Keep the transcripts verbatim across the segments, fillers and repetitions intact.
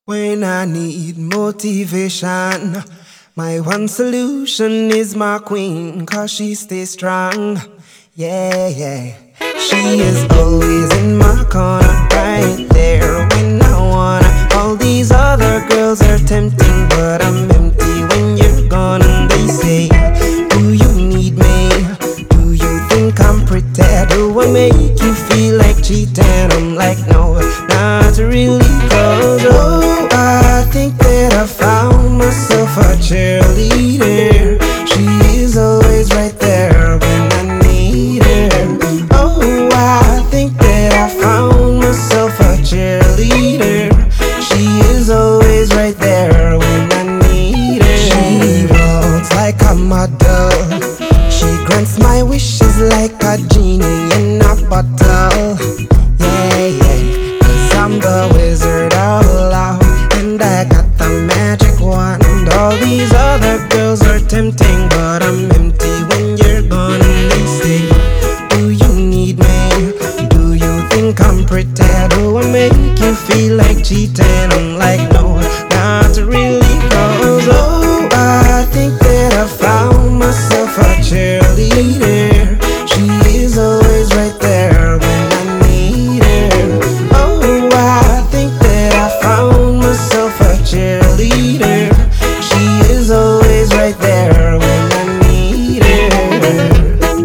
When I need motivation, my one solution is my queen, cause she stays strong. Yeah, yeah. She is always in my corner, right there when I wanna. All these other girls are tempting, but I'm empty when you're gone. And they say, do you need me? Do you think I'm pretty? Do I make you feel like cheating? I'm like, no, not really, cause oh, I think that I found myself a cheerleader. She is always right there when I need her. Oh, I think that I found myself a cheerleader. She is always right there when I need her. She walks like a model. She grants my wishes like a genie in a bottle. Yeah, yeah, cause I'm the wizard of love, and I got the magic wand. All these other girls are tempting, but I'm empty when you're gone. And they say, do you need me? Do you think I'm pretty? Do I make you feel like cheating? I'm like, no, not really, cause oh, I think that I found myself a cheerleader. She is always right there when I need her. Oh, I think that I found myself a cheerleader. She is always right there when I need her.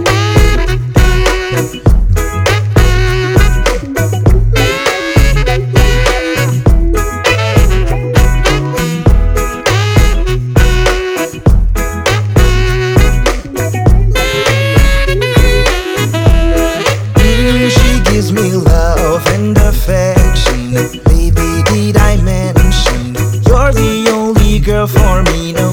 Gives me love and affection. Baby, did I mention you're the only girl for me? No